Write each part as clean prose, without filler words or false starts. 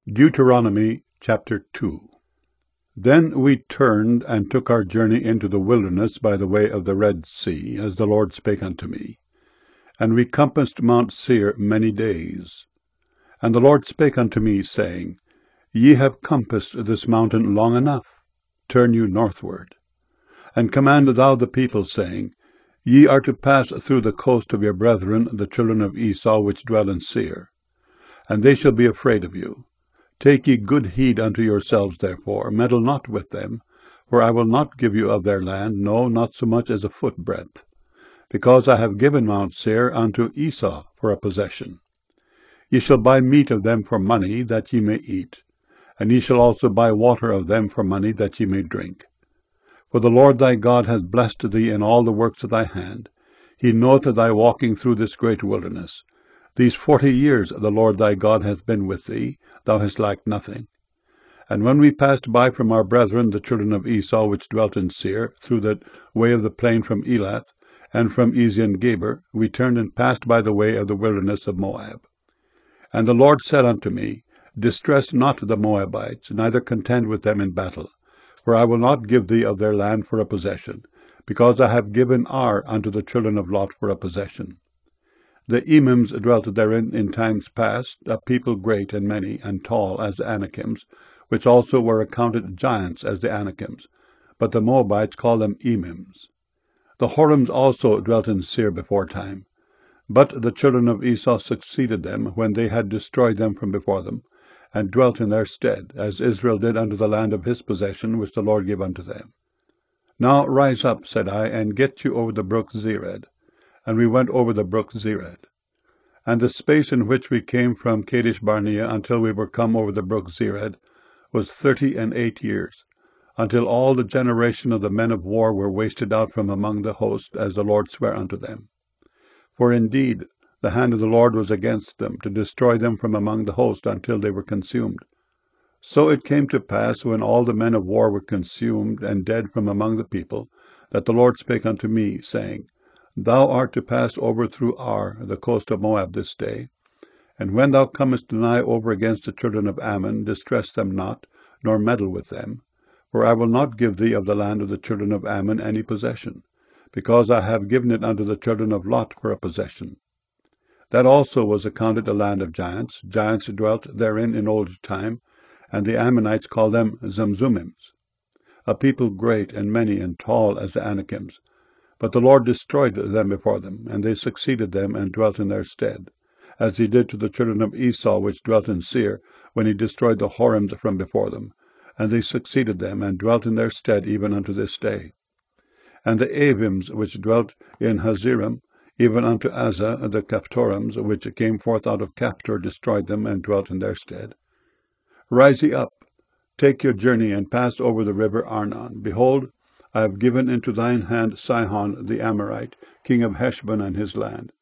Deuteronomy chapter 2. Then we turned and took our journey into the wilderness by the way of the Red Sea, as the Lord spake unto me. And we compassed Mount Seir many days. And the Lord spake unto me, saying, Ye have compassed this mountain long enough. Turn you northward. And command thou the people, saying, Ye are to pass through the coast of your brethren, the children of Esau, which dwell in Seir. And they shall be afraid of you. Take ye good heed unto yourselves, therefore, meddle not with them, for I will not give you of their land, no, not so much as a footbreadth, because I have given Mount Seir unto Esau for a possession. Ye shall buy meat of them for money, that ye may eat, and ye shall also buy water of them for money, that ye may drink. For the Lord thy God hath blessed thee in all the works of thy hand. He knoweth thy walking through this great wilderness. These 40 years the Lord thy God hath been with thee, thou hast lacked nothing. And when we passed by from our brethren the children of Esau, which dwelt in Seir, through the way of the plain from Elath, and from Ezion-Geber, we turned and passed by the way of the wilderness of Moab. And the Lord said unto me, Distress not the Moabites, neither contend with them in battle, for I will not give thee of their land for a possession, because I have given Ar unto the children of Lot for a possession. The Emims dwelt therein in times past, a people great and many, and tall as the Anakims, which also were accounted giants as the Anakims, but the Moabites call them Emims. The Horims also dwelt in Seir before time, but the children of Esau succeeded them when they had destroyed them from before them, and dwelt in their stead, as Israel did unto the land of his possession, which the Lord gave unto them. Now rise up, said I, and get you over the brook Zered. And we went over the brook Zered. And the space in which we came from Kadesh-barnea until we were come over the brook Zered was 38 years, until all the generation of the men of war were wasted out from among the host, as the Lord sware unto them. For indeed the hand of the Lord was against them, to destroy them from among the host until they were consumed. So it came to pass, when all the men of war were consumed and dead from among the people, that the Lord spake unto me, saying, Thou art to pass over through Ar, the coast of Moab, this day. And when thou comest nigh over against the children of Ammon, distress them not, nor meddle with them. For I will not give thee of the land of the children of Ammon any possession, because I have given it unto the children of Lot for a possession. That also was accounted a land of giants. Giants dwelt therein in old time, and the Ammonites called them Zamzummims, a people great and many and tall as the Anakims. But the Lord destroyed them before them, and they succeeded them and dwelt in their stead, as he did to the children of Esau which dwelt in Seir, when he destroyed the Horims from before them. And they succeeded them and dwelt in their stead even unto this day. And the Avims which dwelt in Hazerim, even unto Azza, the Caphtorims which came forth out of Caphtor, destroyed them and dwelt in their stead. Rise ye up, take your journey, and pass over the river Arnon. Behold, I have given into thine hand Sihon the Amorite, king of Heshbon and his land.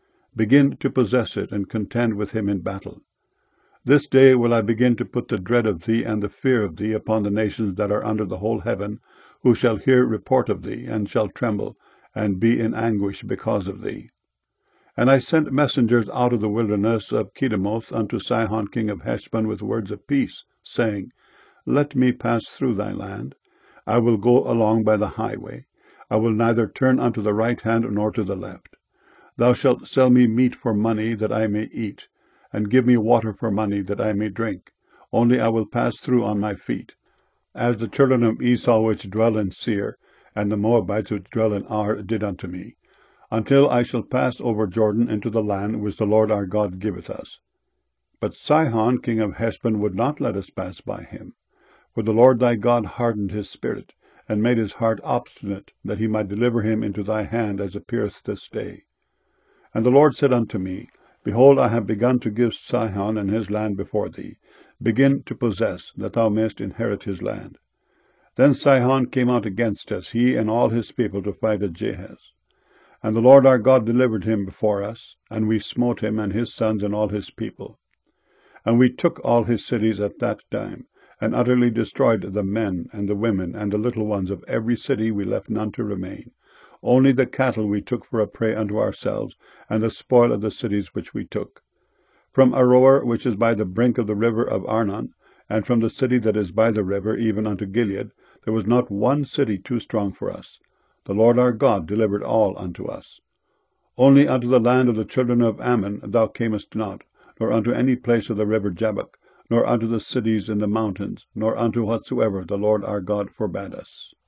Begin to possess it, and contend with him in battle. This day will I begin to put the dread of thee and the fear of thee upon the nations that are under the whole heaven, who shall hear report of thee, and shall tremble, and be in anguish because of thee. And I sent messengers out of the wilderness of Kedemoth unto Sihon king of Heshbon with words of peace, saying, Let me pass through thy land. I will go along by the highway. I will neither turn unto the right hand nor to the left. Thou shalt sell me meat for money, that I may eat, and give me water for money, that I may drink. Only I will pass through on my feet, as the children of Esau which dwell in Seir, and the Moabites which dwell in Ar did unto me, until I shall pass over Jordan into the land which the Lord our God giveth us. But Sihon king of Heshbon would not let us pass by him. For the Lord thy God hardened his spirit, and made his heart obstinate, that he might deliver him into thy hand, as appeareth this day. And the Lord said unto me, Behold, I have begun to give Sihon and his land before thee. Begin to possess, that thou mayest inherit his land. Then Sihon came out against us, he and all his people, to fight at Jahaz. And the Lord our God delivered him before us, and we smote him and his sons and all his people. And we took all his cities at that time, and utterly destroyed the men and the women and the little ones of every city. We left none to remain. Only the cattle we took for a prey unto ourselves, and the spoil of the cities which we took. From Aroer, which is by the brink of the river of Arnon, and from the city that is by the river, even unto Gilead, there was not one city too strong for us. The Lord our God delivered all unto us. Only unto the land of the children of Ammon thou camest not, nor unto any place of the river Jabbok, nor unto the cities in the mountains, nor unto whatsoever the Lord our God forbade us.